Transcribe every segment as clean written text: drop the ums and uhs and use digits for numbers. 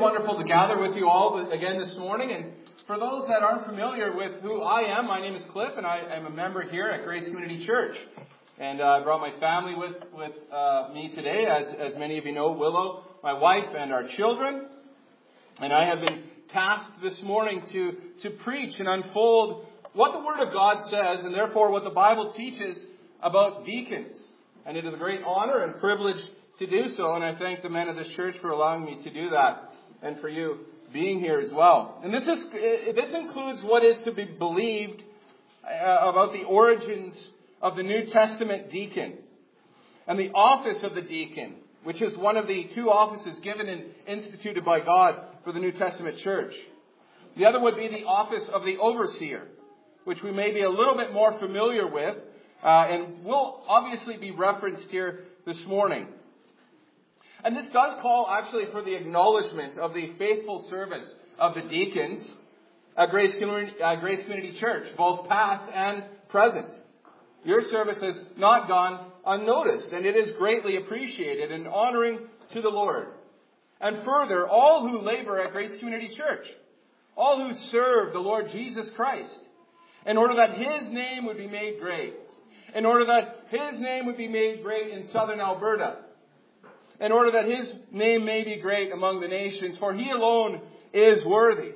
wonderful to gather with you all again this morning. And for those that aren't familiar with who I am, my name is Cliff, and I am a member here at Grace Community Church. And I brought my family with me today, as many of you know, Willow, my wife, and our children. And I have been tasked this morning to preach and unfold what the Word of God says, and therefore what the Bible teaches about deacons. And it is a great honor and privilege to do so, and I thank the men of this church for allowing me to do that, and for you being here as well. And this includes what is to be believed about the origins of the New Testament deacon, and the office of the deacon, which is one of the two offices given and instituted by God for the New Testament church. The other would be the office of the overseer, which we may be a little bit more familiar with, and will obviously be referenced here this morning. And this does call actually for the acknowledgement of the faithful service of the deacons at Grace Community Church, both past and present. Your service has not gone unnoticed, and it is greatly appreciated and honoring to the Lord. And further, all who labor at Grace Community Church, all who serve the Lord Jesus Christ, in order that His name would be made great, in order that His name would be made great in southern Alberta, in order that His name may be great among the nations, for He alone is worthy.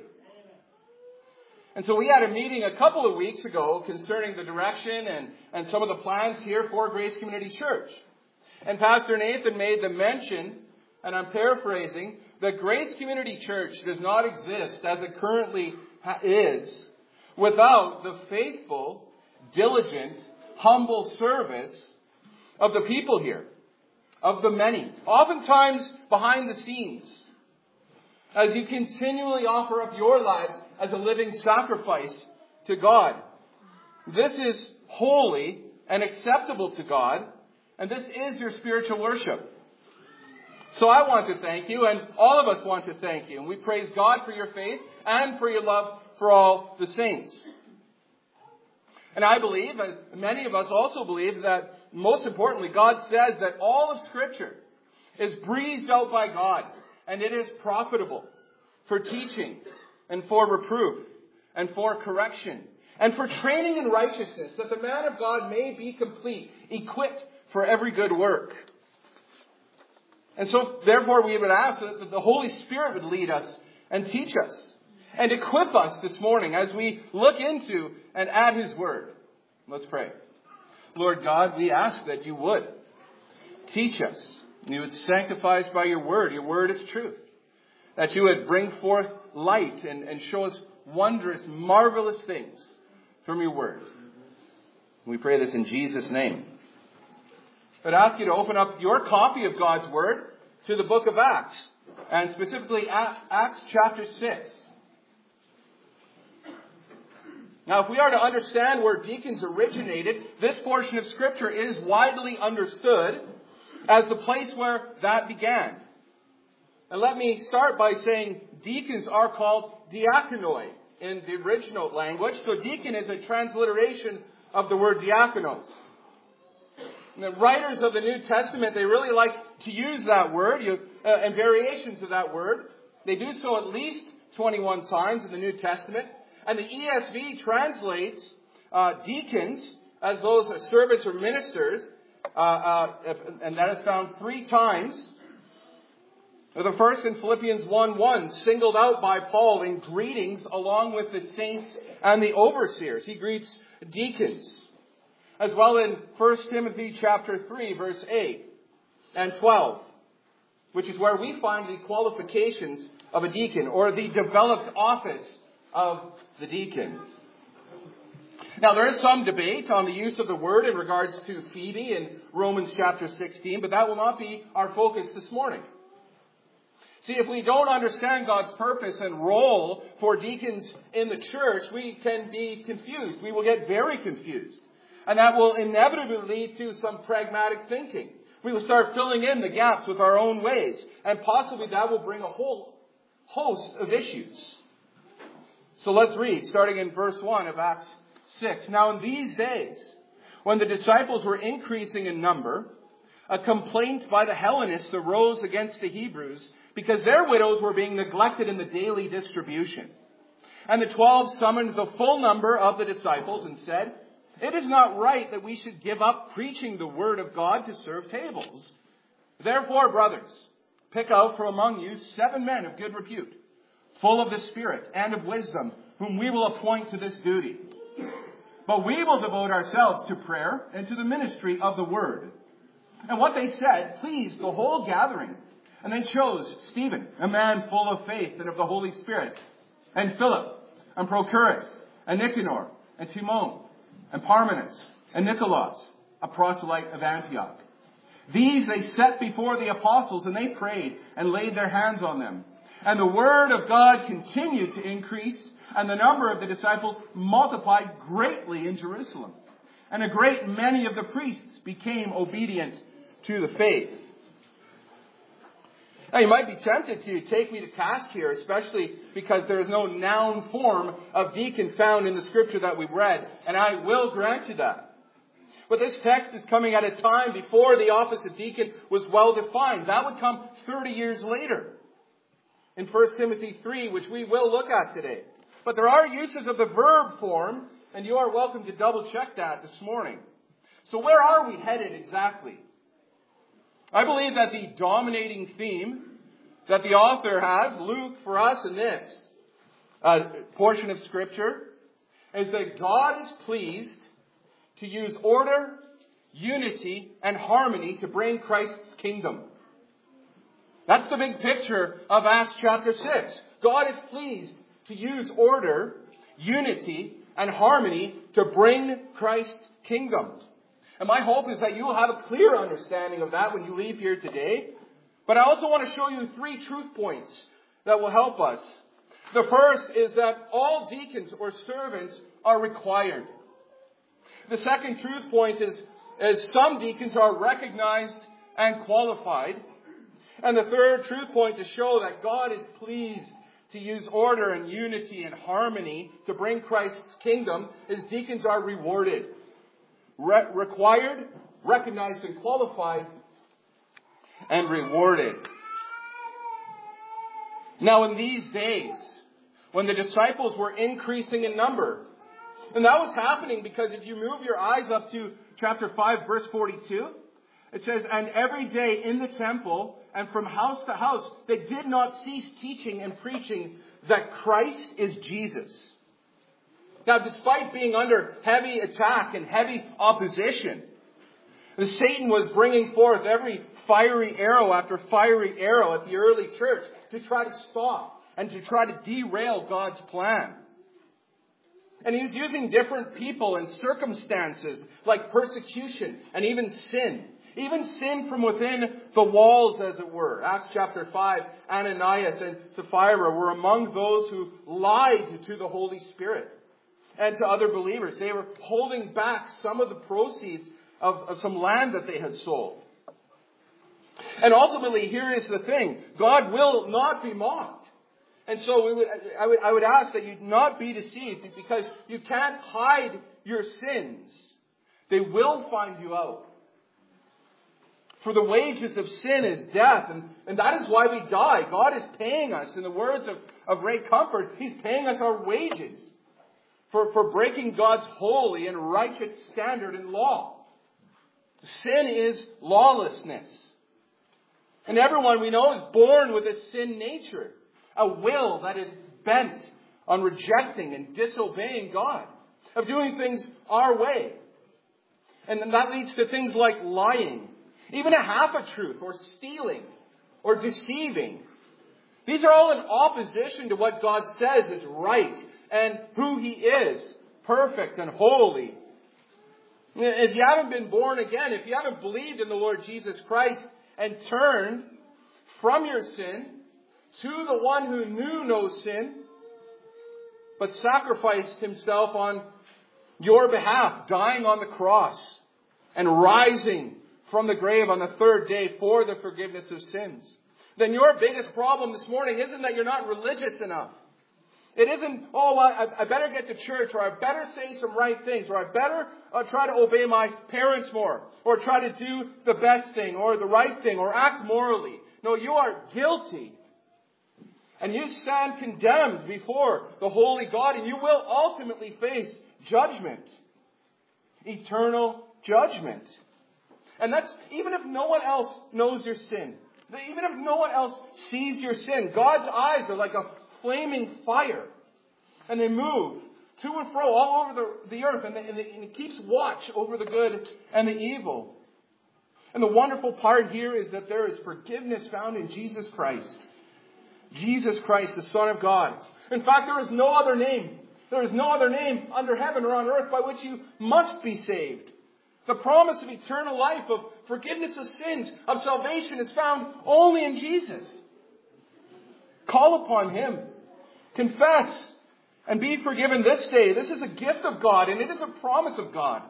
And so we had a meeting a couple of weeks ago concerning the direction and some of the plans here for Grace Community Church. And Pastor Nathan made the mention, and I'm paraphrasing, that Grace Community Church does not exist as it currently is without the faithful, diligent, humble service of the people here, of the many, oftentimes behind the scenes, as you continually offer up your lives as a living sacrifice to God. This is holy and acceptable to God, and this is your spiritual worship. So I want to thank you, and all of us want to thank you, and we praise God for your faith and for your love for all the saints. And I believe, as many of us also believe, that most importantly, God says that all of Scripture is breathed out by God, and it is profitable for teaching and for reproof and for correction and for training in righteousness, that the man of God may be complete, equipped for every good work. And so, therefore, we would ask that the Holy Spirit would lead us and teach us and equip us this morning as we look into and at His Word. Let's pray. Lord God, we ask that you would teach us. You would sanctify us by your Word. Your Word is truth. That you would bring forth light and show us wondrous, marvelous things from your Word. We pray this in Jesus' name. I'd ask you to open up your copy of God's Word to the book of Acts, and specifically Acts chapter 6. Now, if we are to understand where deacons originated, this portion of Scripture is widely understood as the place where that began. And let me start by saying deacons are called diakonoi in the original language. So deacon is a transliteration of the word diakonos. And the writers of the New Testament, they really like to use that word and variations of that word. They do so at least 21 times in the New Testament. And the ESV translates deacons as those servants or ministers, and that is found 3 times. The first in Philippians 1:1, singled out by Paul in greetings along with the saints and the overseers. He greets deacons. As well in 1 Timothy chapter 3, verse 8 and 12, which is where we find the qualifications of a deacon, or the developed office of the deacon. Now, there is some debate on the use of the word in regards to Phoebe in Romans chapter 16, but that will not be our focus this morning. See, if we don't understand God's purpose and role for deacons in the church, we can be confused. We will get very confused. And that will inevitably lead to some pragmatic thinking. We will start filling in the gaps with our own ways. And possibly that will bring a whole host of issues. So let's read, starting in verse 1 of Acts 6. Now in these days, when the disciples were increasing in number, a complaint by the Hellenists arose against the Hebrews because their widows were being neglected in the daily distribution. And the 12 summoned the full number of the disciples and said, "It is not right that we should give up preaching the word of God to serve tables. Therefore, brothers, pick out from among you 7 men of good repute, full of the Spirit and of wisdom, whom we will appoint to this duty. But we will devote ourselves to prayer and to the ministry of the word." And what they said pleased the whole gathering. And they chose Stephen, a man full of faith and of the Holy Spirit, and Philip, and Prochorus, and Nicanor, and Timon, and Parmenas, and Nicholas, a proselyte of Antioch. These they set before the apostles, and they prayed and laid their hands on them. And the word of God continued to increase, and the number of the disciples multiplied greatly in Jerusalem. And a great many of the priests became obedient to the faith. Now, you might be tempted to take me to task here, especially because there is no noun form of deacon found in the scripture that we've read, and I will grant you that. But this text is coming at a time before the office of deacon was well defined. That would come 30 years later in 1 Timothy 3, which we will look at today. But there are uses of the verb form, and you are welcome to double check that this morning. So where are we headed exactly? I believe that the dominating theme that the author has, Luke, for us in this portion of Scripture, is that God is pleased to use order, unity, and harmony to bring Christ's kingdom. That's the big picture of Acts chapter 6. God is pleased to use order, unity, and harmony to bring Christ's kingdom. And my hope is that you will have a clear understanding of that when you leave here today. But I also want to show you 3 truth points that will help us. The first is that all deacons or servants are required. The second truth point is some deacons are recognized and qualified. And the third truth point to show that God is pleased to use order and unity and harmony to bring Christ's kingdom is deacons are rewarded. Required, recognized and qualified, and rewarded. Now in these days, when the disciples were increasing in number, and that was happening because if you move your eyes up to chapter 5, verse 42, it says, "And every day in the temple and from house to house, they did not cease teaching and preaching that Christ is Jesus." Now, despite being under heavy attack and heavy opposition, Satan was bringing forth every fiery arrow after fiery arrow at the early church to try to stop and to try to derail God's plan. And he was using different people and circumstances like persecution and even sin. Even sin from within the walls, as it were. Acts chapter 5, Ananias and Sapphira were among those who lied to the Holy Spirit and to other believers. They were holding back some of the proceeds of some land that they had sold. And ultimately, here is the thing. God will not be mocked. And so I would ask that you not be deceived, because you can't hide your sins. They will find you out. For the wages of sin is death, and that is why we die. God is paying us, in the words of Ray Comfort, He's paying us our wages for breaking God's holy and righteous standard and law. Sin is lawlessness. And everyone we know is born with a sin nature, a will that is bent on rejecting and disobeying God, of doing things our way. And then that leads to things like lying, even a half a truth, or stealing, or deceiving. These are all in opposition to what God says is right and who He is, perfect and holy. If you haven't been born again, if you haven't believed in the Lord Jesus Christ and turned from your sin to the one who knew no sin, but sacrificed Himself on your behalf, dying on the cross and rising from the grave on the third day for the forgiveness of sins, then your biggest problem this morning isn't that you're not religious enough. It isn't, oh, well, I better get to church, or I better say some right things, or I better try to obey my parents more, or try to do the best thing, or the right thing, or act morally. No, you are guilty. And you stand condemned before the holy God, and you will ultimately face judgment. Eternal judgment. And that's even if no one else knows your sin. Even if no one else sees your sin. God's eyes are like a flaming fire. And they move to and fro all over the earth. And it keeps watch over the good and the evil. And the wonderful part here is that there is forgiveness found in Jesus Christ. Jesus Christ, the Son of God. In fact, there is no other name. There is no other name under heaven or on earth by which you must be saved. The promise of eternal life, of forgiveness of sins, of salvation is found only in Jesus. Call upon Him. Confess and be forgiven this day. This is a gift of God, and it is a promise of God.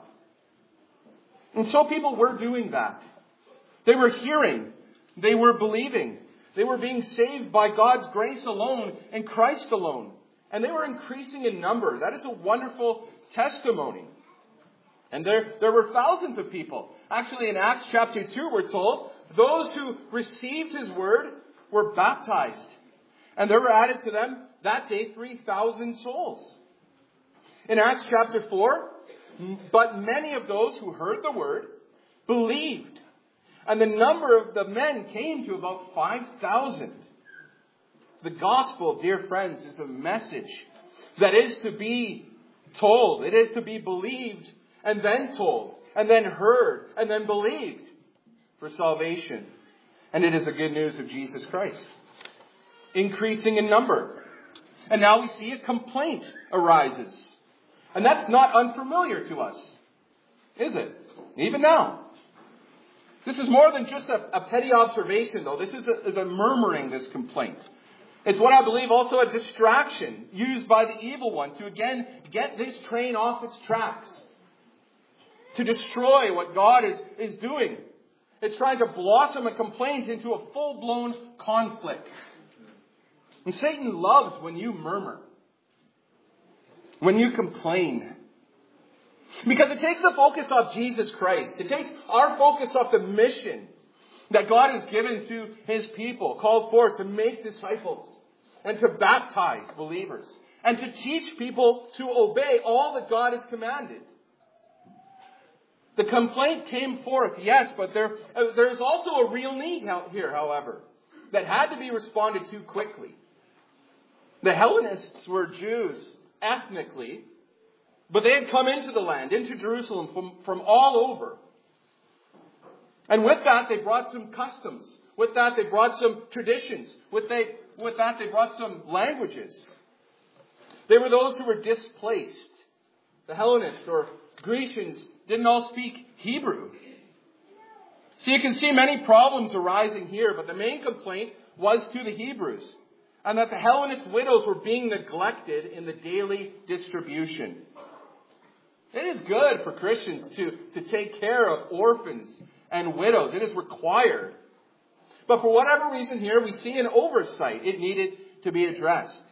And so people were doing that. They were hearing. They were believing. They were being saved by God's grace alone and Christ alone. And they were increasing in number. That is a wonderful testimony. And there were thousands of people. Actually, in Acts chapter 2, we're told, those who received His word were baptized. And there were added to them that day 3,000 souls. In Acts chapter 4, but many of those who heard the word believed. And the number of the men came to about 5,000. The gospel, dear friends, is a message that is to be told. It is to be believed and then told, and then heard, and then believed for salvation. And it is the good news of Jesus Christ. Increasing in number. And now we see a complaint arises. And that's not unfamiliar to us, is it? Even now. This is more than just a petty observation, though. This is a murmuring, this complaint. It's what I believe also a distraction used by the evil one to again get this train off its tracks. To destroy what God is doing. It's trying to blossom a complaint into a full-blown conflict. And Satan loves when you murmur. When you complain. Because it takes the focus off Jesus Christ. It takes our focus off the mission that God has given to His people, called forth to make disciples and to baptize believers and to teach people to obey all that God has commanded. The complaint came forth, yes, but there's also a real need here, however, that had to be responded to quickly. The Hellenists were Jews ethnically, but they had come into the land, into Jerusalem from all over. And with that, they brought some customs. With that, they brought some traditions. With that, they brought some languages. They were those who were displaced. The Hellenists or Grecians didn't all speak Hebrew. So you can see many problems arising here, but the main complaint was to the Hebrews, and that the Hellenist widows were being neglected in the daily distribution. It is good for Christians to take care of orphans and widows. It is required. But for whatever reason here, we see an oversight. It needed to be addressed.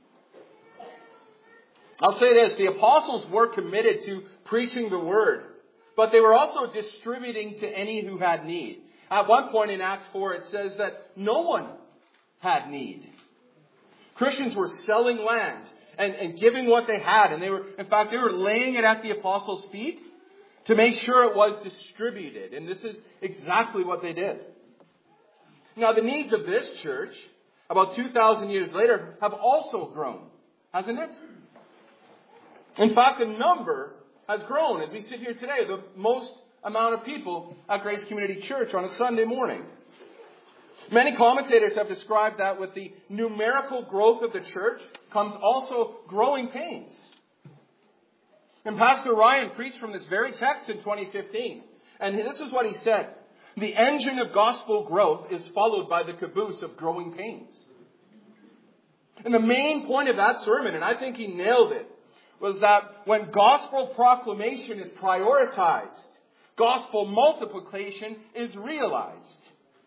I'll say this, the apostles were committed to preaching the word, but they were also distributing to any who had need. At one point in Acts 4, it says that no one had need. Christians were selling land and giving what they had, and they were laying it at the apostles' feet to make sure it was distributed. And this is exactly what they did. Now, the needs of this church, about 2,000 years later, have also grown, hasn't it? In fact, the number has grown as we sit here today. The most amount of people at Grace Community Church on a Sunday morning. Many commentators have described that with the numerical growth of the church comes also growing pains. And Pastor Ryan preached from this very text in 2015. And this is what he said. The engine of gospel growth is followed by the caboose of growing pains. And the main point of that sermon, and I think he nailed it, was that when gospel proclamation is prioritized, gospel multiplication is realized.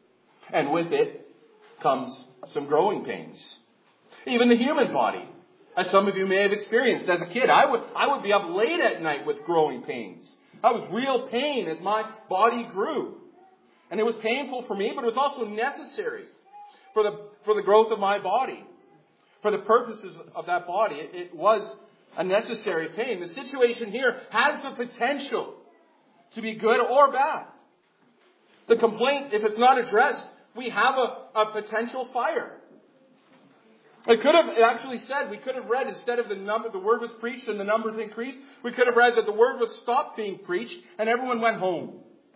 And with it comes some growing pains. Even the human body As some of you may have experienced as a kid, I would be up late at night with growing pains. That was real pain as my body grew. And it was painful for me, but it was also necessary for the growth of my body. For the purposes of that body, it was a necessary pain. The situation here has the potential to be good or bad. The complaint, if it's not addressed, we have a potential fire. It actually said, we could have read, instead of the word was preached and the numbers increased, we could have read that the word was stopped being preached and everyone went home.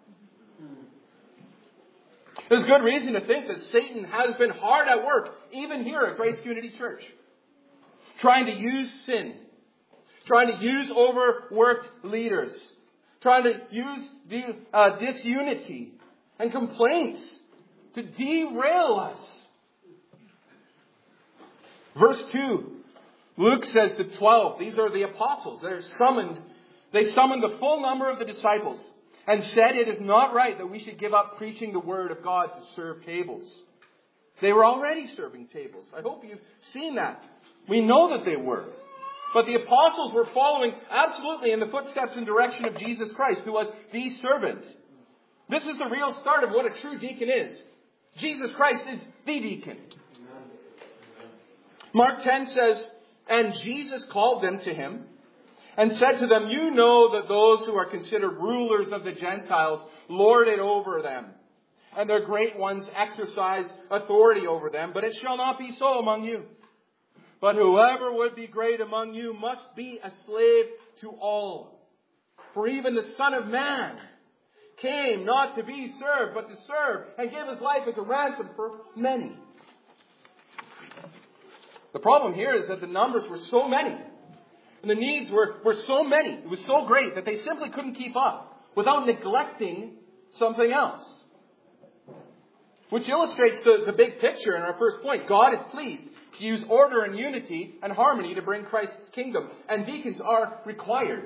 There's good reason to think that Satan has been hard at work, even here at Grace Community Church, trying to use sin, trying to use overworked leaders, trying to use disunity and complaints to derail us. Verse 2, Luke says the 12, these are the apostles. They summoned the full number of the disciples and said it is not right that we should give up preaching the word of God to serve tables. They were already serving tables. I hope you've seen that. We know that they were. But the apostles were following absolutely in the footsteps and direction of Jesus Christ, who was the servant. This is the real start of what a true deacon is. Jesus Christ is the deacon. Mark 10 says, and Jesus called them to him and said to them, you know that those who are considered rulers of the Gentiles lord it over them, and their great ones exercise authority over them. But it shall not be so among you. But whoever would be great among you must be a slave to all. For even the Son of Man came not to be served, but to serve and give his life as a ransom for many. The problem here is that the numbers were so many, and the needs were so many, it was so great that they simply couldn't keep up without neglecting something else. Which illustrates the big picture in our first point. God is pleased to use order and unity and harmony to bring Christ's kingdom, and deacons are required.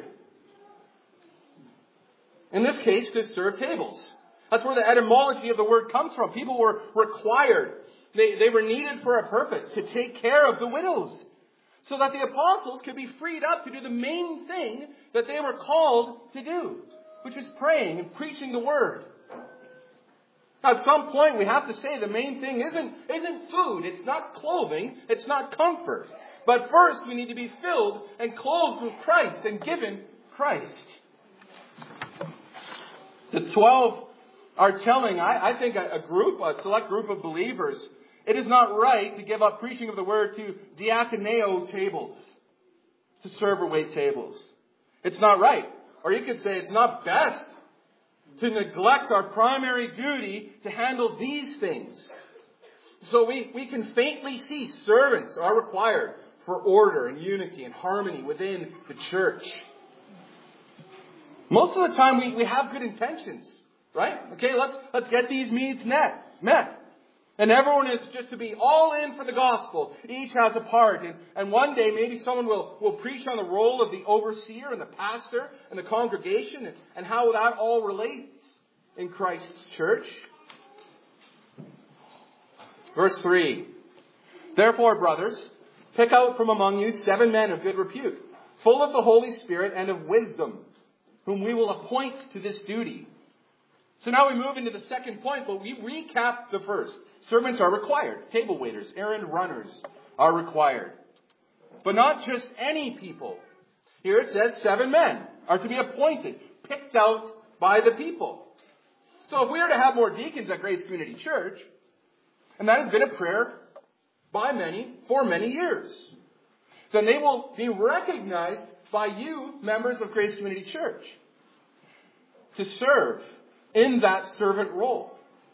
In this case, to serve tables. That's where the etymology of the word comes from. People were required. They were needed for a purpose, to take care of the widows, so that the apostles could be freed up to do the main thing that they were called to do, which was praying and preaching the word. At some point, we have to say the main thing isn't food, it's not clothing, it's not comfort. But first, we need to be filled and clothed with Christ and given Christ. The 12 are telling, I think, a select group of believers, it is not right to give up preaching of the word to diakoneo tables, to serve or wait tables. It's not right. Or you could say it's not best to neglect our primary duty to handle these things. So we can faintly see servants are required for order and unity and harmony within the church. Most of the time we have good intentions, right? Okay, let's get these needs met. And everyone is just to be all in for the gospel. Each has a part. And one day maybe someone will preach on the role of the overseer and the pastor and the congregation and how that all relates in Christ's church. Verse 3. Therefore, brothers, pick out from among you 7 men of good repute, full of the Holy Spirit and of wisdom, whom we will appoint to this duty. So now we move into the second point, but we recap the first. Servants are required. Table waiters, errand runners are required. But not just any people. Here it says 7 men are to be appointed, picked out by the people. So if we are to have more deacons at Grace Community Church, and that has been a prayer by many for many years, then they will be recognized by you, members of Grace Community Church, to serve in that servant role.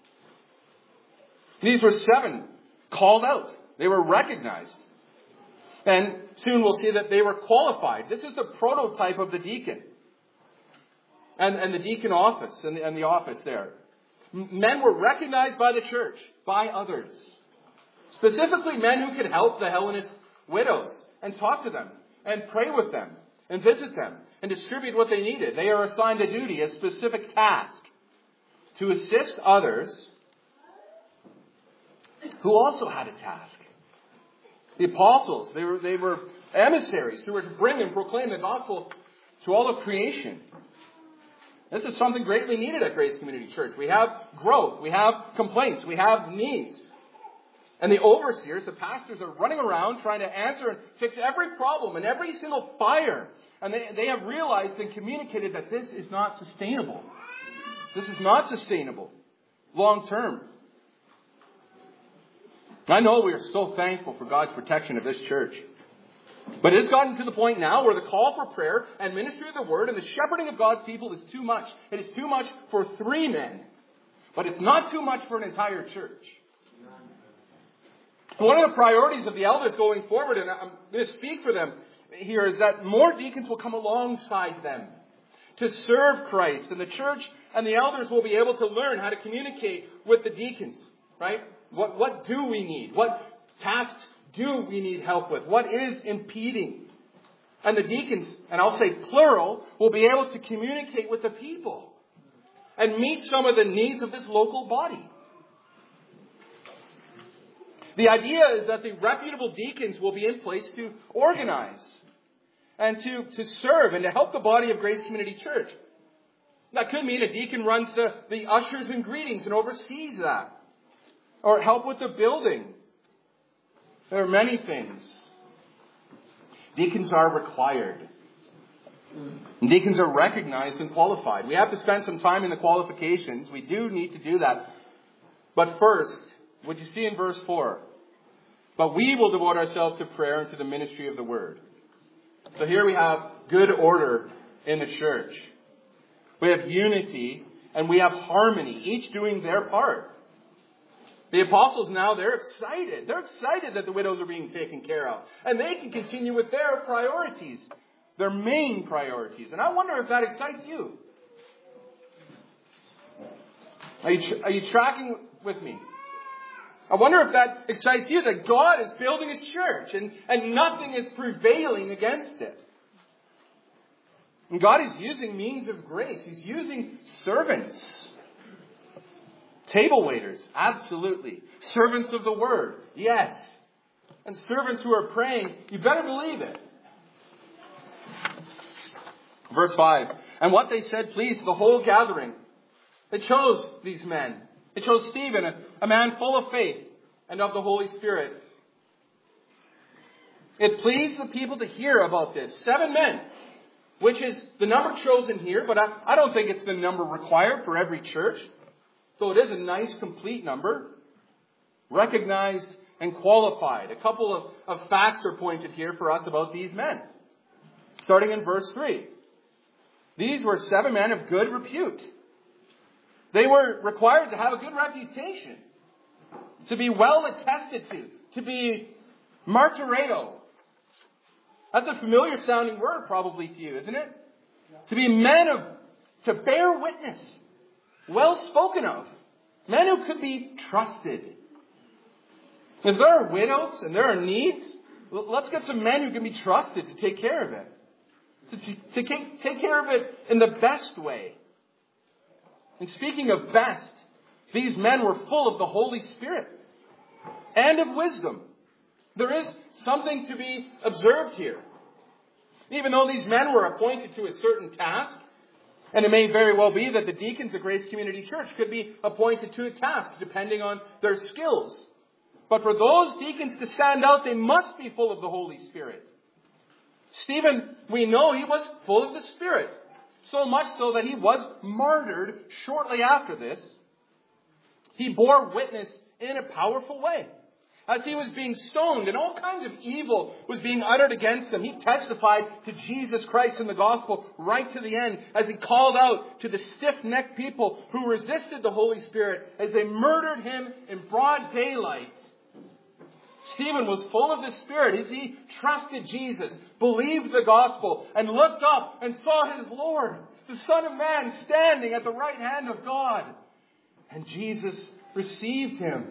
These were 7 called out. They were recognized. And soon we'll see that they were qualified. This is the prototype of the deacon. And the deacon office and the office there. Men were recognized by the church, by others. Specifically men who could help the Hellenist widows and talk to them and pray with them and visit them and distribute what they needed. They are assigned a duty, a specific task, to assist others who also had a task. The apostles, they were emissaries who were to bring and proclaim the gospel to all of creation. This is something greatly needed at Grace Community Church. We have growth, we have complaints, we have needs. And the overseers, the pastors, are running around trying to answer and fix every problem and every single fire. And they have realized and communicated that this is not sustainable. This is not sustainable long term. I know we are so thankful for God's protection of this church. But it has gotten to the point now where the call for prayer and ministry of the word and the shepherding of God's people is too much. It is too much for 3 men. But it's not too much for an entire church. One of the priorities of the elders going forward, and I'm going to speak for them here, is that more deacons will come alongside them to serve Christ. And the church and the elders will be able to learn how to communicate with the deacons. Right? What do we need? What tasks do we need help with? What is impeding? And the deacons, and I'll say plural, will be able to communicate with the people and meet some of the needs of this local body. The idea is that the reputable deacons will be in place to organize and to serve and to help the body of Grace Community Church. That could mean a deacon runs the ushers and greetings and oversees that. Or help with the building. There are many things. Deacons are required. And deacons are recognized and qualified. We have to spend some time in the qualifications. We do need to do that. But first, what you see in verse 4, but we will devote ourselves to prayer and to the ministry of the word. So here we have good order in the church. We have unity and we have harmony, each doing their part. The apostles now, they're excited. They're excited that the widows are being taken care of. And they can continue with their priorities, their main priorities. And I wonder if that excites you. Are you tracking with me? I wonder if that excites you, that God is building His church and nothing is prevailing against it. And God is using means of grace. He's using servants. Table waiters, absolutely. Servants of the word, yes. And servants who are praying, you better believe it. Verse 5. And what they said pleased the whole gathering. They chose these men. They chose Stephen, a man full of faith and of the Holy Spirit. It pleased the people to hear about this. 7 men, which is the number chosen here, but I don't think it's the number required for every church. So it is a nice, complete number. Recognized and qualified. A couple of facts are pointed here for us about these men. Starting in verse 3. These were 7 men of good repute. They were required to have a good reputation. To be well attested to be martyreo. That's a familiar sounding word probably to you, isn't it? To be men to bear witness. Well spoken of. Men who could be trusted. If there are widows and there are needs, let's get some men who can be trusted to take care of it. To take care of it in the best way. And speaking of best, these men were full of the Holy Spirit and of wisdom. There is something to be observed here. Even though these men were appointed to a certain task, and it may very well be that the deacons of Grace Community Church could be appointed to a task depending on their skills. But for those deacons to stand out, they must be full of the Holy Spirit. Stephen, we know he was full of the Spirit. So much so that he was martyred shortly after this. He bore witness in a powerful way. As he was being stoned and all kinds of evil was being uttered against him, he testified to Jesus Christ in the gospel right to the end as he called out to the stiff-necked people who resisted the Holy Spirit as they murdered him in broad daylight. Stephen was full of the Spirit as he trusted Jesus, believed the gospel, and looked up and saw his Lord, the Son of Man, standing at the right hand of God. And Jesus received him.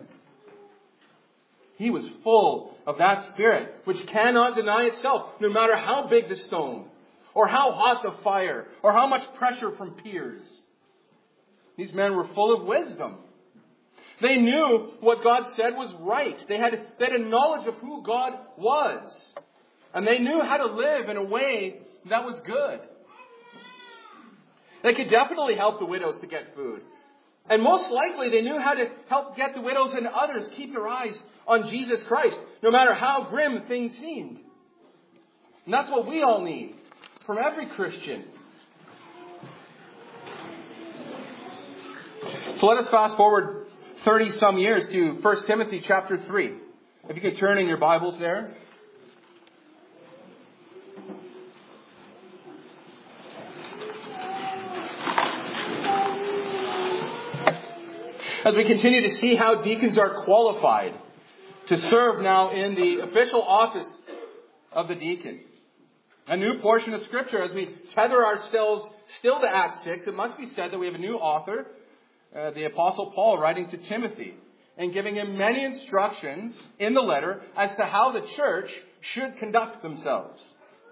He was full of that Spirit, which cannot deny itself, no matter how big the stone, or how hot the fire, or how much pressure from peers. These men were full of wisdom. They knew what God said was right. They had a knowledge of who God was. And they knew how to live in a way that was good. They could definitely help the widows to get food. And most likely they knew how to help get the widows and others keep their eyes on Jesus Christ, no matter how grim things seemed. And that's what we all need from every Christian. So let us fast forward 30 some years to 1 Timothy chapter 3. If you could turn in your Bibles there. As we continue to see how deacons are qualified to serve now in the official office of the deacon. A new portion of Scripture, as we tether ourselves still to Acts 6, it must be said that we have a new author, the Apostle Paul, writing to Timothy and giving him many instructions in the letter as to how the church should conduct themselves.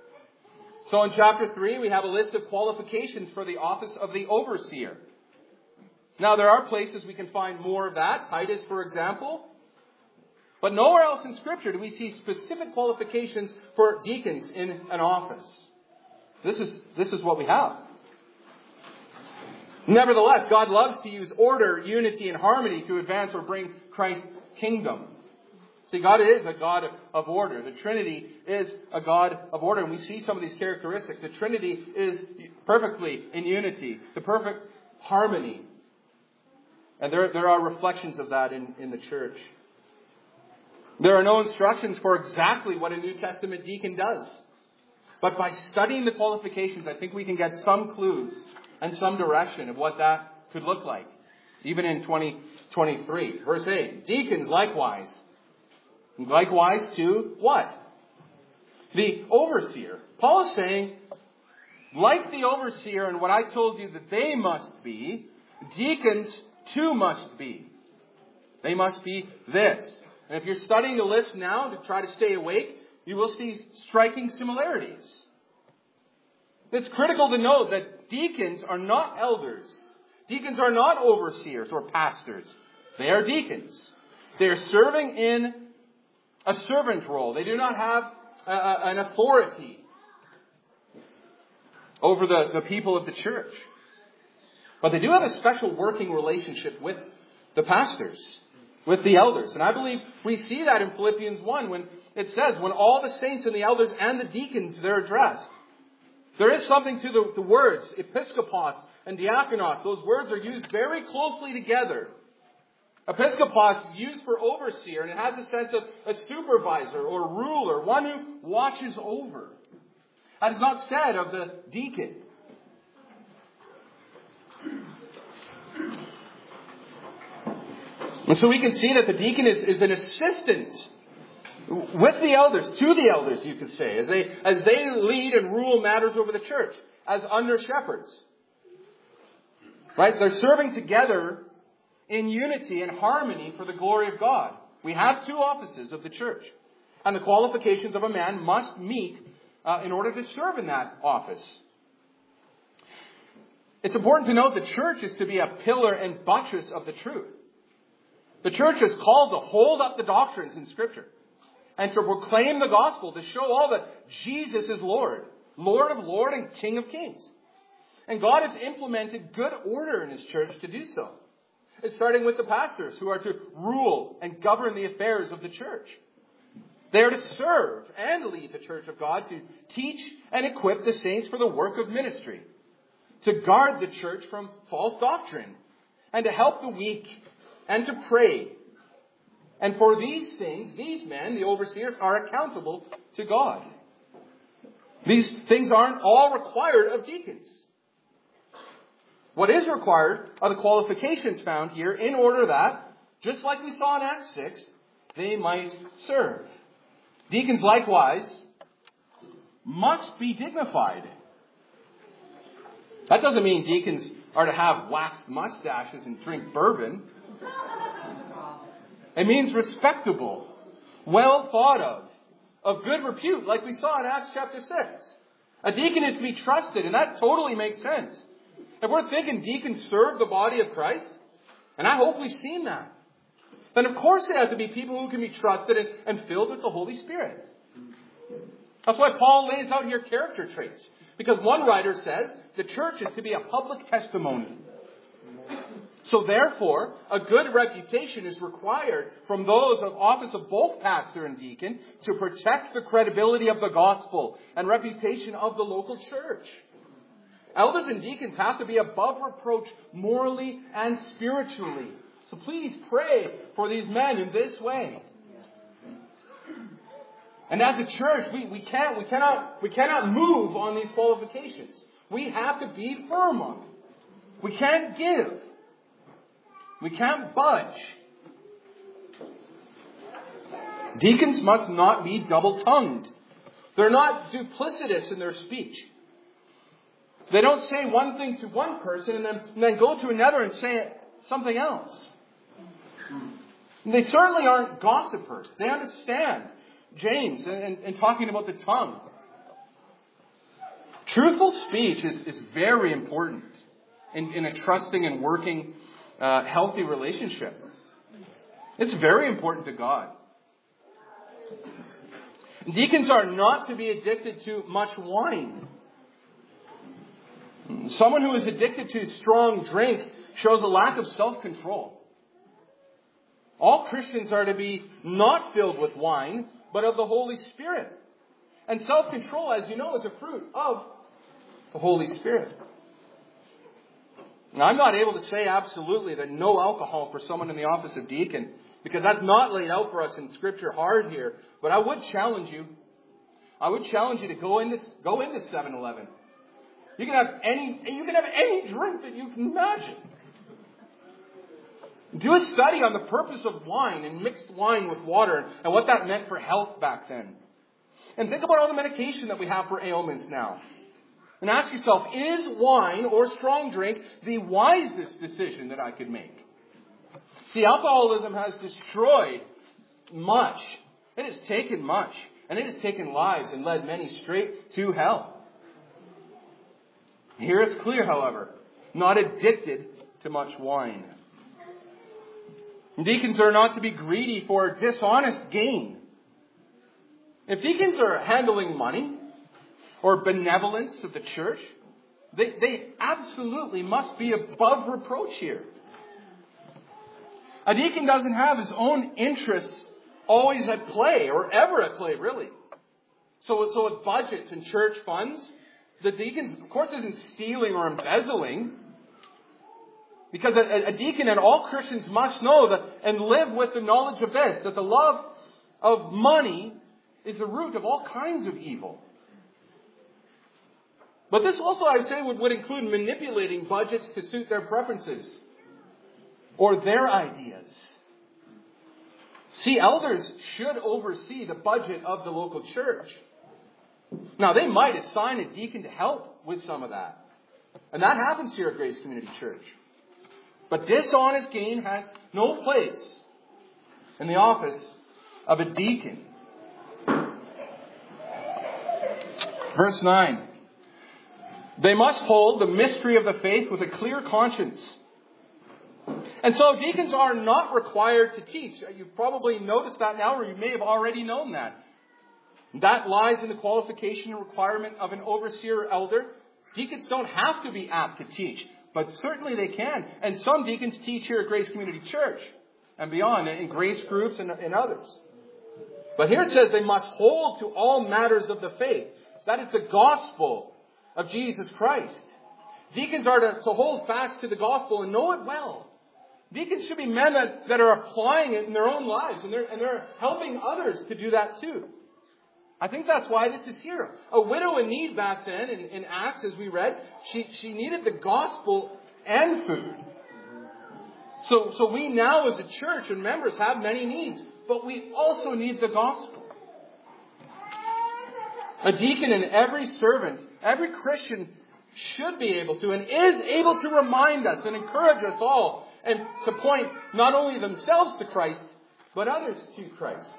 So in chapter 3, we have a list of qualifications for the office of the overseer. Now, there are places we can find more of that. Titus, for example. But nowhere else in Scripture do we see specific qualifications for deacons in an office. This is what we have. Nevertheless, God loves to use order, unity, and harmony to advance or bring Christ's kingdom. See, God is a God of order. The Trinity is a God of order. And we see some of these characteristics. The Trinity is perfectly in unity. The perfect harmony. And there are reflections of that in the church. There are no instructions for exactly what a New Testament deacon does. But by studying the qualifications, I think we can get some clues and some direction of what that could look like. Even in 2023. Verse 8. Deacons likewise. Likewise to what? The overseer. Paul is saying, like the overseer and what I told you that they must be, deacons too must be. They must be this. And if you're studying the list now to try to stay awake, you will see striking similarities. It's critical to note that deacons are not elders. Deacons are not overseers or pastors. They are deacons. They are serving in a servant role. They do not have an authority over the people of the church. But they do have a special working relationship with the pastors, with the elders. And I believe we see that in Philippians 1 when it says, when all the saints and the elders and the deacons, they're addressed. There is something to the words, episkopos and diakonos. Those words are used very closely together. Episkopos is used for overseer, and it has a sense of a supervisor or ruler, one who watches over. That is not said of the deacon. And so we can see that the deacon is an assistant with the elders, to the elders, you could say, as they lead and rule matters over the church, as under shepherds. Right? They're serving together in unity and harmony for the glory of God. We have two offices of the church. And the qualifications of a man must meet in order to serve in that office. It's important to note the church is to be a pillar and buttress of the truth. The church is called to hold up the doctrines in Scripture and to proclaim the gospel, to show all that Jesus is Lord, Lord of Lords and King of Kings. And God has implemented good order in His church to do so. It's starting with the pastors who are to rule and govern the affairs of the church. They are to serve and lead the church of God, to teach and equip the saints for the work of ministry, to guard the church from false doctrine, and to help the weak, and to pray. And for these things, these men, the overseers, are accountable to God. These things aren't all required of deacons. What is required are the qualifications found here in order that, just like we saw in Acts 6, they might serve. Deacons likewise must be dignified. That doesn't mean deacons are to have waxed mustaches and drink bourbon. It means respectable, well thought of good repute, like we saw in Acts chapter 6. A deacon is to be trusted, and that totally makes sense. If we're thinking deacons serve the body of Christ, and I hope we've seen that. then of course they have to be people who can be trusted and filled with the Holy Spirit. That's why Paul lays out here character traits. Because one writer says the church is to be a public testimony. So therefore, a good reputation is required from those of office of both pastor and deacon to protect the credibility of the gospel and reputation of the local church. Elders and deacons have to be above reproach morally and spiritually. So please pray for these men in this way. And as a church, we cannot move on these qualifications. We have to be firm on them. We can't give. We can't budge. Deacons must not be double-tongued. They're not duplicitous in their speech. They don't say one thing to one person and then go to another and say something else. They certainly aren't gossipers. They understand James and talking about the tongue. Truthful speech is very important in a trusting and working healthy relationship. It's very important to God. Deacons are not to be addicted to much wine. Someone who is addicted to strong drink shows a lack of self-control. All Christians are to be not filled with wine, but of the Holy Spirit. And self-control, as you know, is a fruit of the Holy Spirit. Now, I'm not able to say absolutely that no alcohol for someone in the office of deacon, because that's not laid out for us in Scripture hard here. But I would challenge you. I would challenge you to go into 7-Eleven. You can have any drink that you can imagine. Do a study on the purpose of wine and mixed wine with water and what that meant for health back then. And think about all the medication that we have for ailments now. And ask yourself, is wine or strong drink the wisest decision that I could make? See, alcoholism has destroyed much. It has taken much. And it has taken lives and led many straight to hell. Here it's clear, however, not addicted to much wine. Deacons are not to be greedy for dishonest gain. If deacons are handling money or benevolence of the church, they absolutely must be above reproach here. A deacon doesn't have his own interests always at play, or ever at play, really. So with budgets and church funds, the deacon, of course, isn't stealing or embezzling. Because a deacon and all Christians must know that and live with the knowledge of this, that the love of money is the root of all kinds of evil. But this also, I say, would include manipulating budgets to suit their preferences or their ideas. See, elders should oversee the budget of the local church. Now, they might assign a deacon to help with some of that. And that happens here at Grace Community Church. But dishonest gain has no place in the office of a deacon. Verse 9. They must hold the mystery of the faith with a clear conscience. And so deacons are not required to teach. You've probably noticed that now, or you may have already known that. That lies in the qualification and requirement of an overseer or elder. Deacons don't have to be apt to teach, but certainly they can. And some deacons teach here at Grace Community Church and beyond, in grace groups and others. But here it says they must hold to all matters of the faith. That is the gospel of Jesus Christ. Deacons are to hold fast to the gospel and know it well. Deacons should be men that are applying it in their own lives, and they're helping others to do that too. I think that's why this is here. A widow in need back then, in Acts, as we read, she needed the gospel and food. So we now as a church and members have many needs, but we also need the gospel. A deacon and every servant, every Christian should be able to and is able to remind us and encourage us all and to point not only themselves to Christ, but others to Christ.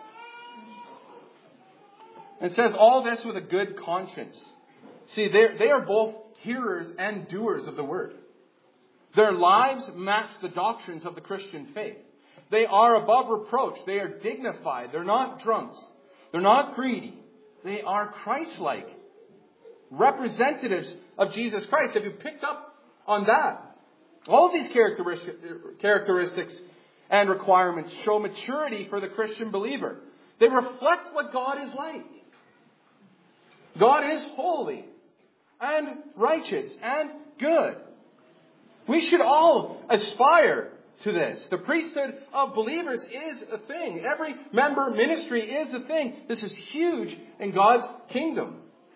It says all this with a good conscience. See, they are both hearers and doers of the word. Their lives match the doctrines of the Christian faith. They are above reproach. They are dignified. They're not drunks. They're not greedy. They are Christ-like. Representatives of Jesus Christ. Have you picked up on that? All of these characteristics and requirements show maturity for the Christian believer. They reflect what God is like. God is holy and righteous and good. We should all aspire to this. The priesthood of believers is a thing. Every member ministry is a thing. This is huge in God's kingdom.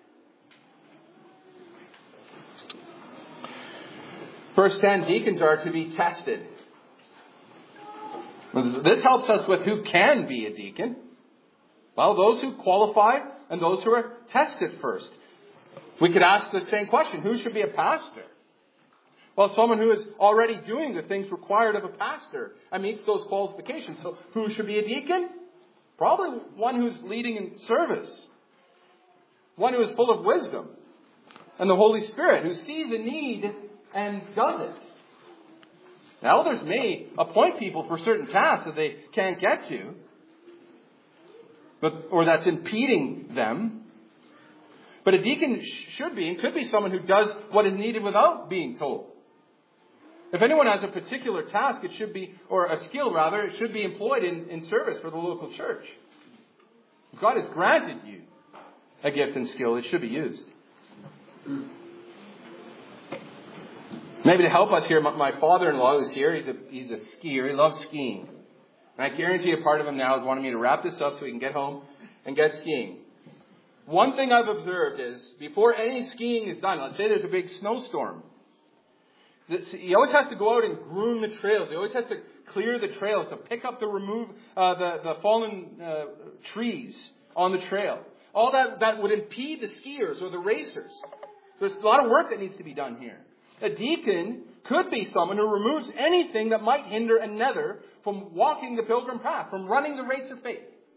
Verse 10, deacons are to be tested. This helps us with who can be a deacon. Well, those who qualify and those who are tested first. We could ask the same question. Who should be a pastor? Well, someone who is already doing the things required of a pastor and meets those qualifications. So who should be a deacon? Probably one who's leading in service. One who is full of wisdom and the Holy Spirit, who sees a need and does it. Now, elders may appoint people for certain tasks that they can't get to, or that's impeding them. But a deacon should be and could be someone who does what is needed without being told. If anyone has a particular task, it should be, or a skill rather, it should be employed in service for the local church. If God has granted you a gift and skill, it should be used. Maybe to help us here, my father-in-law who's here, he's a skier. He loves skiing. And I guarantee a part of him now is wanting me to wrap this up so he can get home and get skiing. One thing I've observed is, before any skiing is done, let's say there's a big snowstorm, he always has to go out and groom the trails. He always has to clear the trails, to pick up the fallen trees on the trail. All that would impede the skiers or the racers. There's a lot of work that needs to be done here. A deacon could be someone who removes anything that might hinder another from walking the pilgrim path, from running the race of faith.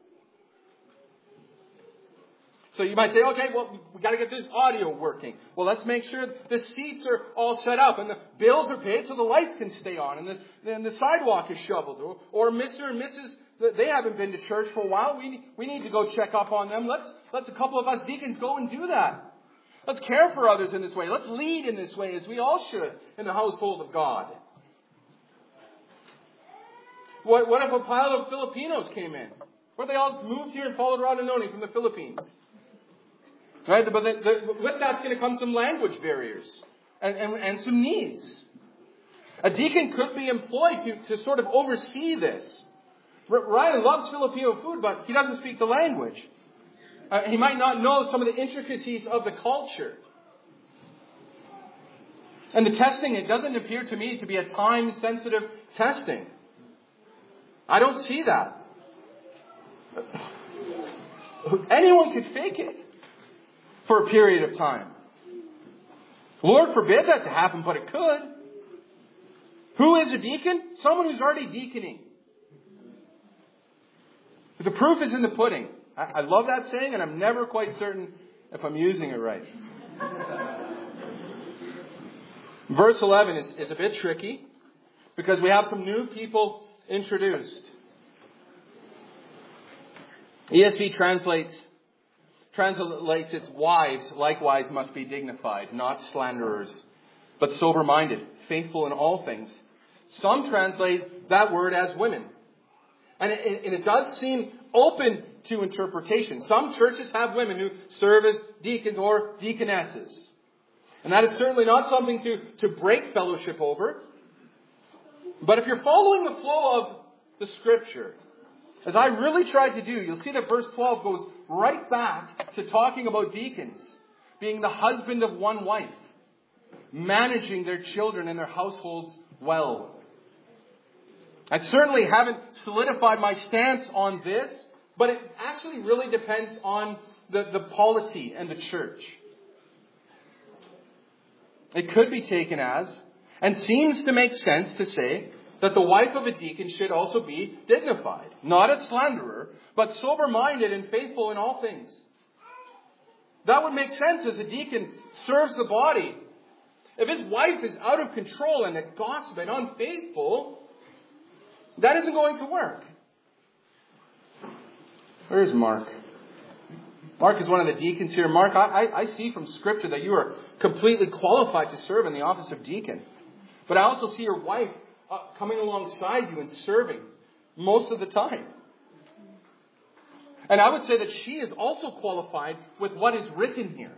So you might say, okay, well, we got to get this audio working. Well, let's make sure the seats are all set up and the bills are paid so the lights can stay on and the sidewalk is shoveled. Or Mr. and Mrs., they haven't been to church for a while. We need to go check up on them. Let's a couple of us deacons go and do that. Let's care for others in this way. Let's lead in this way as we all should in the household of God. What if a pile of Filipinos came in? What if they all moved here and followed Rodinoni from the Philippines? Right? But with that's going to come some language barriers and some needs. A deacon could be employed to sort of oversee this. Ryan loves Filipino food, but he doesn't speak the language. He might not know some of the intricacies of the culture. And the testing, it doesn't appear to me to be a time-sensitive testing. I don't see that. Anyone could fake it for a period of time. Lord forbid that to happen, but it could. Who is a deacon? Someone who's already deaconing. The proof is in the pudding. I love that saying, and I'm never quite certain if I'm using it right. Verse 11 is a bit tricky because we have some new people introduced. ESV translates its wives likewise must be dignified, not slanderers, but sober-minded, faithful in all things. Some translate that word as women. And it does seem open to interpretation. Some churches have women who serve as deacons or deaconesses. And that is certainly not something to break fellowship over. But if you're following the flow of the Scripture, as I really tried to do, you'll see that verse 12 goes right back to talking about deacons being the husband of one wife, managing their children and their households well. I certainly haven't solidified my stance on this, but it actually really depends on the polity and the church. It could be taken as, and seems to make sense to say, that the wife of a deacon should also be dignified, not a slanderer, but sober-minded and faithful in all things. That would make sense as a deacon serves the body. If his wife is out of control and a gossip and unfaithful, That isn't going to work. Where is Mark? Mark is one of the deacons here. Mark, I see from Scripture that you are completely qualified to serve in the office of deacon. But I also see your wife coming alongside you and serving most of the time. And I would say that she is also qualified with what is written here.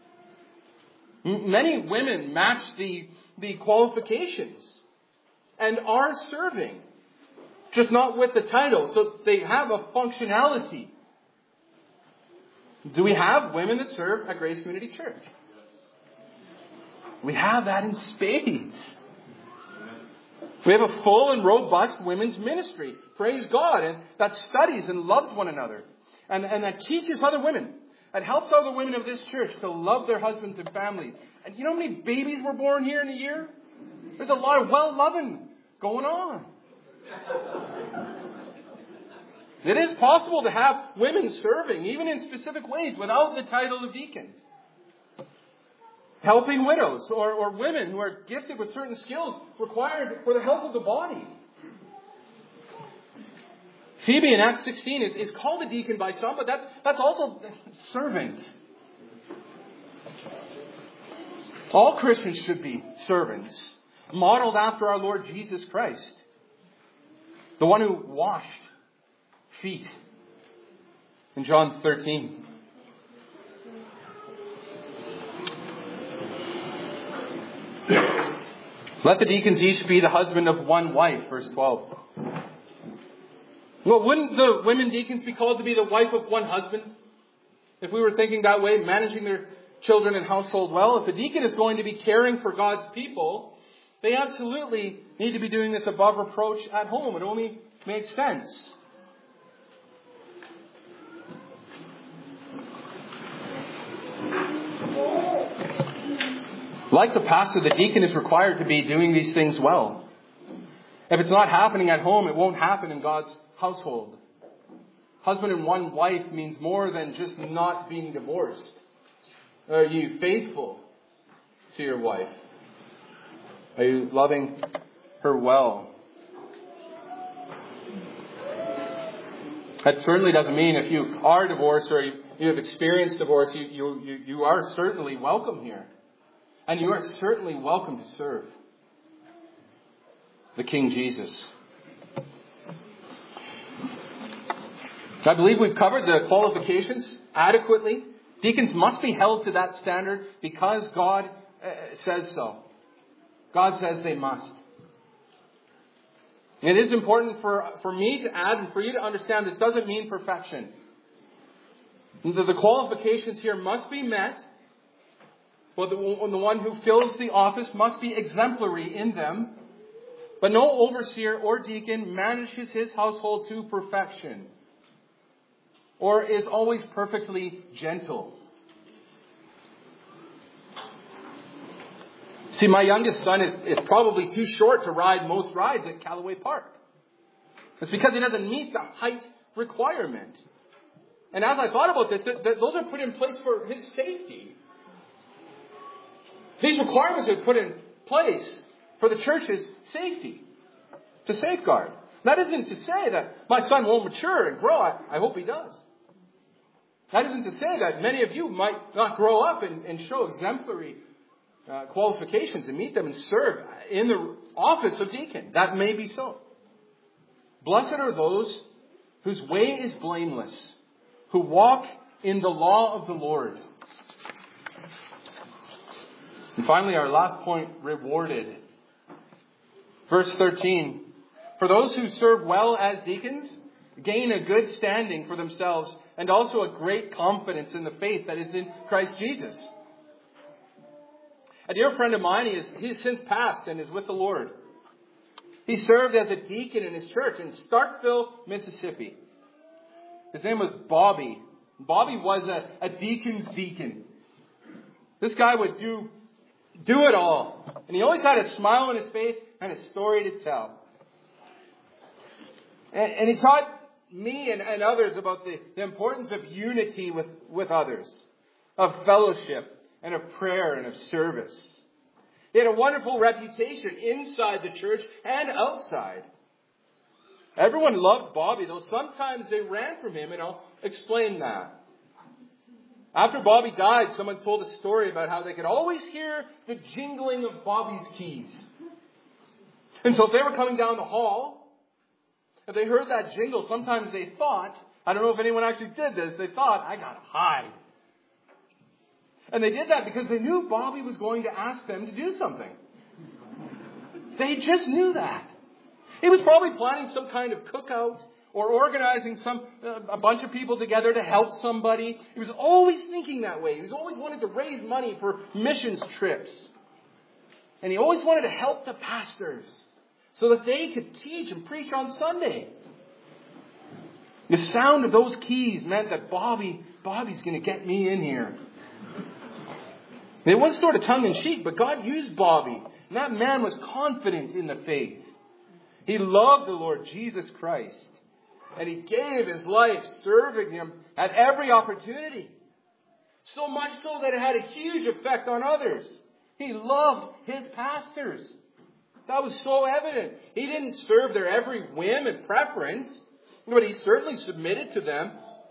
Many women match the qualifications and are serving, just not with the title. So they have a functionality. Do we have women that serve at Grace Community Church? We have that in spades. We have a full and robust women's ministry. Praise God. And that studies and loves one another. And that teaches other women. That helps other women of this church to love their husbands and families. And you know how many babies were born here in a year? There's a lot of well-loving going on. It is possible to have women serving, even in specific ways, without the title of deacon. Helping widows or women who are gifted with certain skills required for the health of the body. Phoebe in Acts 16 is called a deacon by some, but that's also servant. All Christians should be servants, modeled after our Lord Jesus Christ, the one who washed feet in John 13. Let the deacons each be the husband of one wife, verse 12. Well, wouldn't the women deacons be called to be the wife of one husband? If we were thinking that way, managing their children and household well. If a deacon is going to be caring for God's people, they absolutely need to be doing this above reproach at home. It only makes sense. Like the pastor, the deacon is required to be doing these things well. If it's not happening at home, it won't happen in God's household. Husband and one wife means more than just not being divorced. Are you faithful to your wife? Are you loving her well? That certainly doesn't mean if you are divorced or you have experienced divorce, you are certainly welcome here. And you are certainly welcome to serve the King Jesus. I believe we've covered the qualifications adequately. Deacons must be held to that standard because God says so. God says they must. It is important for me to add and for you to understand this doesn't mean perfection. The qualifications here must be met. But the one who fills the office must be exemplary in them. But no overseer or deacon manages his household to perfection or is always perfectly gentle. See, my youngest son is probably too short to ride most rides at Callaway Park. It's because he doesn't meet the height requirement. And as I thought about this, those are put in place for his safety. These requirements are put in place for the church's safety, to safeguard. That isn't to say that my son won't mature and grow. I hope he does. That isn't to say that many of you might not grow up and show exemplary qualifications and meet them and serve in the office of deacon. That may be so. Blessed are those whose way is blameless, who walk in the law of the Lord. And finally, our last point, rewarded. Verse 13. For those who serve well as deacons, gain a good standing for themselves and also a great confidence in the faith that is in Christ Jesus. A dear friend of mine, he's since passed and is with the Lord. He served as a deacon in his church in Starkville, Mississippi. His name was Bobby. Bobby was a deacon's deacon. This guy would do it all. And he always had a smile on his face and a story to tell. And he taught me and others about the importance of unity with others, of fellowship and of prayer and of service. He had a wonderful reputation inside the church and outside. Everyone loved Bobby, though sometimes they ran from him, and I'll explain that. After Bobby died, someone told a story about how they could always hear the jingling of Bobby's keys. And so if they were coming down the hall, if they heard that jingle, sometimes they thought, I don't know if anyone actually did this, they thought, I gotta hide. And they did that because they knew Bobby was going to ask them to do something. They just knew that. He was probably planning some kind of cookout or organizing a bunch of people together to help somebody. He was always thinking that way. He was always wanting to raise money for missions trips. And he always wanted to help the pastors so that they could teach and preach on Sunday. The sound of those keys meant that Bobby's going to get me in here. It was sort of tongue-in-cheek, but God used Bobby. And that man was confident in the faith. He loved the Lord Jesus Christ. And he gave his life serving Him at every opportunity. So much so that it had a huge effect on others. He loved his pastors. That was so evident. He didn't serve their every whim and preference, but he certainly submitted to them.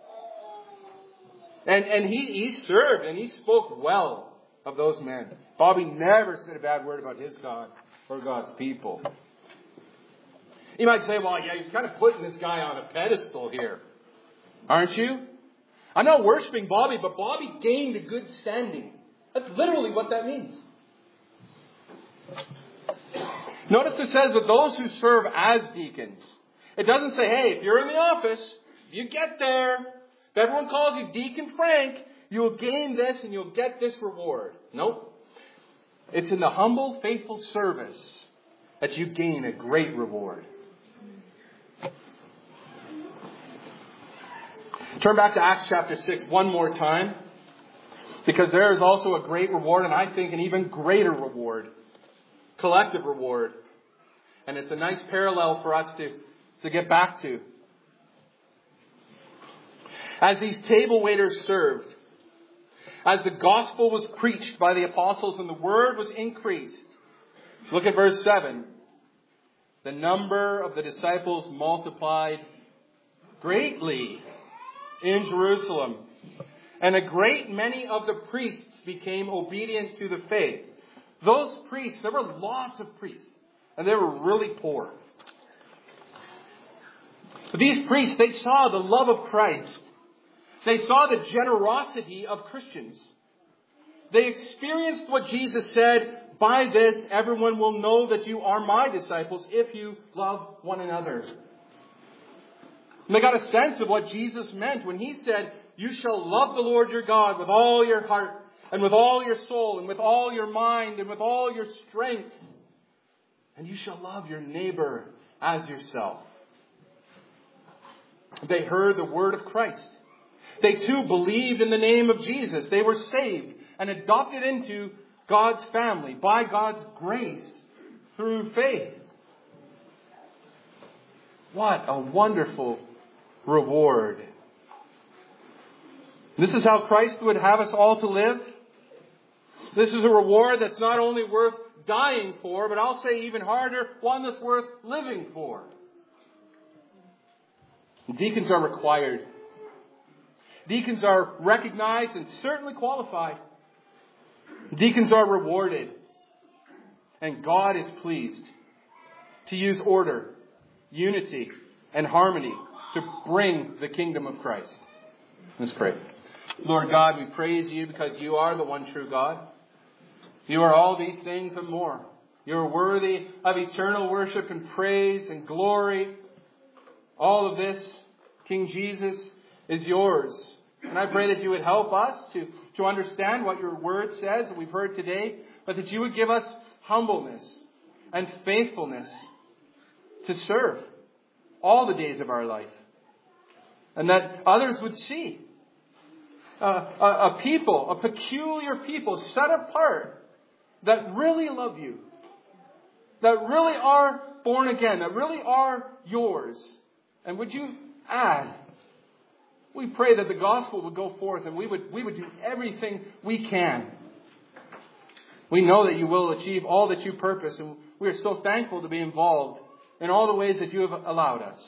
And he served and he spoke well of those men. Bobby never said a bad word about his God or God's people. You might say, well, yeah, you're kind of putting this guy on a pedestal here. Aren't you? I'm not worshiping Bobby, but Bobby gained a good standing. That's literally what that means. Notice it says that those who serve as deacons. It doesn't say, hey, if you're in the office, if you get there, if everyone calls you Deacon Frank, you'll gain this and you'll get this reward. Nope. It's in the humble, faithful service that you gain a great reward. Turn back to Acts chapter 6 one more time. Because there is also a great reward, and I think an even greater reward. Collective reward. And it's a nice parallel for us to get back to. As these table waiters served, as the gospel was preached by the apostles and the word was increased. Look at verse 7. The number of the disciples multiplied greatly in Jerusalem. And a great many of the priests became obedient to the faith. Those priests, there were lots of priests. And they were really poor. But these priests, they saw the love of Christ. They saw the generosity of Christians. They experienced what Jesus said, by this everyone will know that you are my disciples if you love one another. And they got a sense of what Jesus meant when He said, you shall love the Lord your God with all your heart and with all your soul and with all your mind and with all your strength. And you shall love your neighbor as yourself. They heard the word of Christ. They too believed in the name of Jesus. They were saved and adopted into God's family by God's grace through faith. What a wonderful reward. This is how Christ would have us all to live. This is a reward that's not only worth dying for, but I'll say even harder, one that's worth living for. Deacons are required. Deacons are recognized and certainly qualified. Deacons are rewarded. And God is pleased to use order, unity, and harmony to bring the kingdom of Christ. Let's pray. Lord God, we praise you because you are the one true God. You are all these things and more. You are worthy of eternal worship and praise and glory. All of this, King Jesus, is yours. And I pray that you would help us to understand what your word says that we've heard today, but that you would give us humbleness and faithfulness to serve all the days of our life. And that others would see a people, a peculiar people set apart that really love you, that really are born again, that really are yours. And would you add? We pray that the gospel would go forth and we would do everything we can. We know that you will achieve all that you purpose, and we are so thankful to be involved in all the ways that you have allowed us.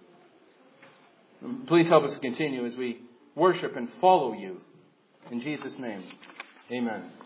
Please help us to continue as we worship and follow you. In Jesus' name, amen.